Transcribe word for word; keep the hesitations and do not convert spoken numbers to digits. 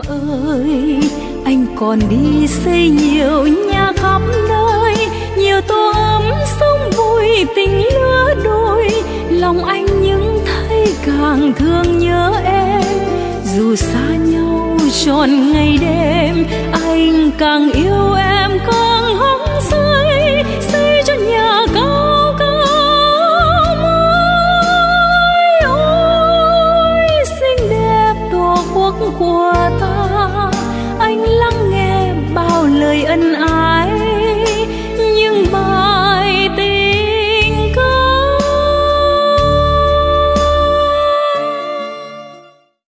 ơi, anh còn đi xây nhiều nhà khắp nơi, nhiều tổ ấm sống vui tình lứa đôi. Lòng anh những thấy càng thương nhớ em, dù xa nhau trọn ngày đêm, anh càng yêu em càng hóng say.